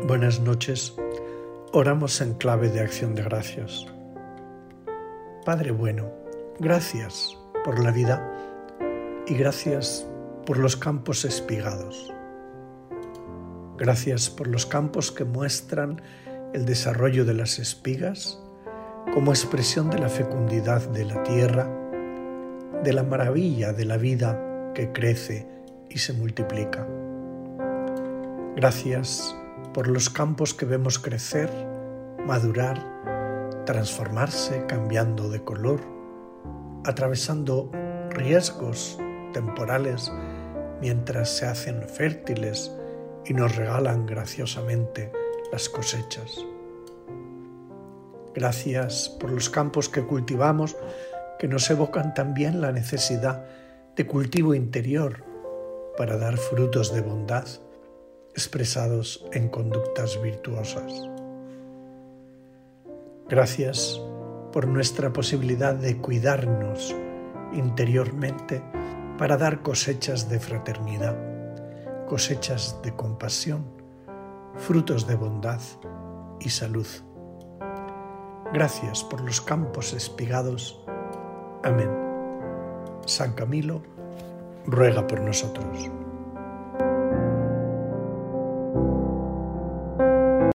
Buenas noches. Oramos en clave de acción de gracias. Padre bueno, gracias por la vida y gracias por los campos espigados. Gracias por los campos que muestran el desarrollo de las espigas como expresión de la fecundidad de la tierra, de la maravilla de la vida que crece y se multiplica. Gracias por los campos que vemos crecer, madurar, transformarse, cambiando de color, atravesando riesgos temporales mientras se hacen fértiles y nos regalan graciosamente las cosechas. Gracias por los campos que cultivamos, que nos evocan también la necesidad de cultivo interior para dar frutos de bondad expresados en conductas virtuosas. Gracias por nuestra posibilidad de cuidarnos interiormente para dar cosechas de fraternidad, cosechas de compasión, frutos de bondad y salud. Gracias por los campos espigados. Amén. San Camilo ruega por nosotros.